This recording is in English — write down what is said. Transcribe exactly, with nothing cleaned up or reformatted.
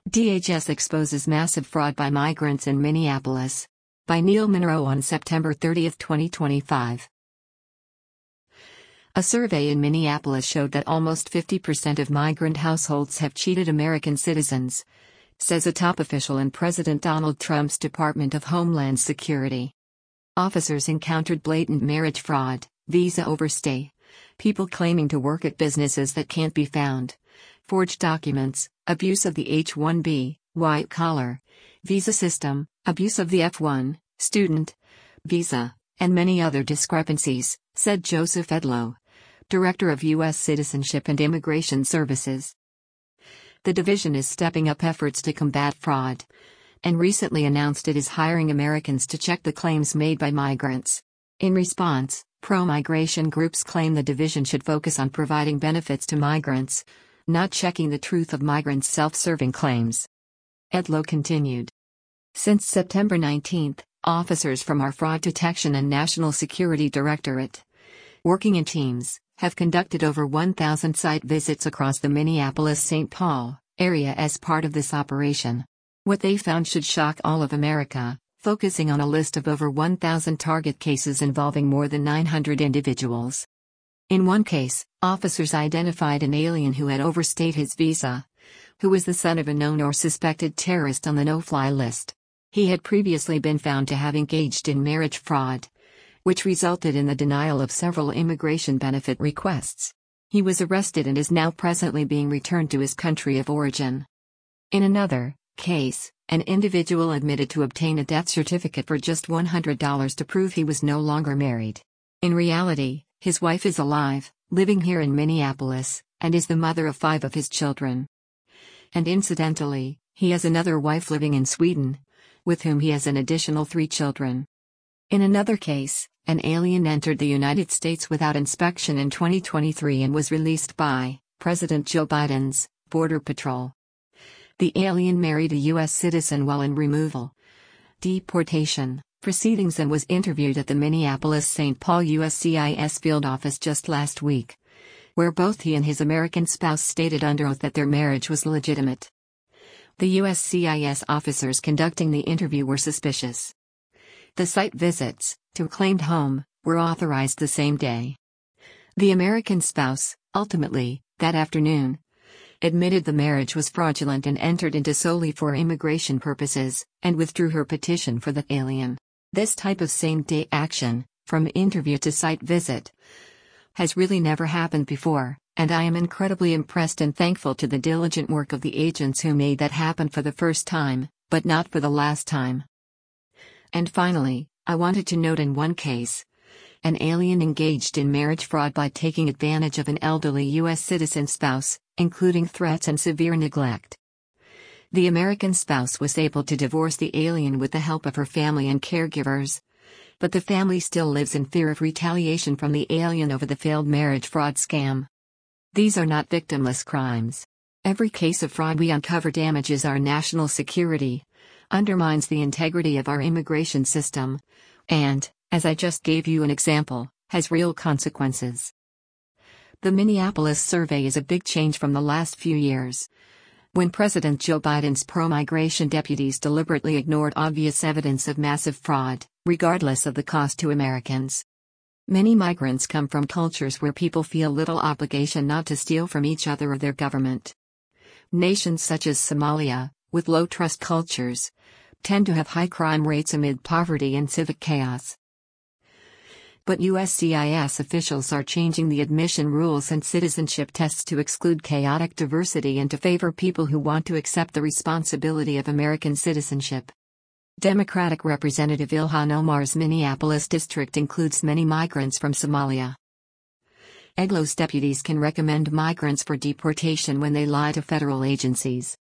D H S exposes massive fraud by migrants in Minneapolis. By Neil Monroe on September thirtieth, twenty twenty-five. A survey in Minneapolis showed that almost fifty percent of migrant households have cheated American citizens, says a top official in President Donald Trump's Department of Homeland Security. Officers encountered blatant marriage fraud, visa overstay, people claiming to work at businesses that can't be found, forged documents, abuse of the H one B, white-collar, visa system, abuse of the F one, student, visa, and many other discrepancies, said Joseph Edlow, Director of U S Citizenship and Immigration Services. The division is stepping up efforts to combat fraud, and recently announced it is hiring Americans to check the claims made by migrants. In response, pro-migration groups claim the division should focus on providing benefits to migrants, not checking the truth of migrants' self-serving claims. Edlow continued. Since September nineteenth, officers from our Fraud Detection and National Security Directorate, working in teams, have conducted over one thousand site visits across the Minneapolis-Saint Paul area as part of this operation. What they found should shock all of America, focusing on a list of over one thousand target cases involving more than nine hundred individuals. In one case, officers identified an alien who had overstayed his visa, who was the son of a known or suspected terrorist on the no-fly list. He had previously been found to have engaged in marriage fraud, which resulted in the denial of several immigration benefit requests. He was arrested and is now presently being returned to his country of origin. In another case, an individual admitted to obtain a death certificate for just one hundred dollars to prove he was no longer married. In reality, his wife is alive, living here in Minneapolis, and is the mother of five of his children. And incidentally, he has another wife living in Sweden, with whom he has an additional three children. In another case, an alien entered the United States without inspection in twenty twenty-three and was released by President Joe Biden's Border Patrol. The alien married a U S citizen while in removal, deportation proceedings and was interviewed at the Minneapolis-Saint Paul U S C I S field office just last week, where both he and his American spouse stated under oath that their marriage was legitimate. The U S C I S officers conducting the interview were suspicious. The site visits, to a claimed home, were authorized the same day. The American spouse, ultimately, that afternoon, admitted the marriage was fraudulent and entered into solely for immigration purposes, and withdrew her petition for the alien. This type of same-day action, from interview to site visit, has really never happened before, and I am incredibly impressed and thankful to the diligent work of the agents who made that happen for the first time, but not for the last time. And finally, I wanted to note in one case, an alien engaged in marriage fraud by taking advantage of an elderly U S citizen spouse, including threats and severe neglect. The American spouse was able to divorce the alien with the help of her family and caregivers, but the family still lives in fear of retaliation from the alien over the failed marriage fraud scam. These are not victimless crimes. Every case of fraud we uncover damages our national security, undermines the integrity of our immigration system, and, as I just gave you an example, has real consequences. The Minneapolis survey is a big change from the last few years, when President Joe Biden's pro-migration deputies deliberately ignored obvious evidence of massive fraud, regardless of the cost to Americans. Many migrants come from cultures where people feel little obligation not to steal from each other or their government. Nations such as Somalia, with low trust cultures, tend to have high crime rates amid poverty and civic chaos. But U S C I S officials are changing the admission rules and citizenship tests to exclude chaotic diversity and to favor people who want to accept the responsibility of American citizenship. Democratic Representative Ilhan Omar's Minneapolis district includes many migrants from Somalia. Edlow's deputies can recommend migrants for deportation when they lie to federal agencies.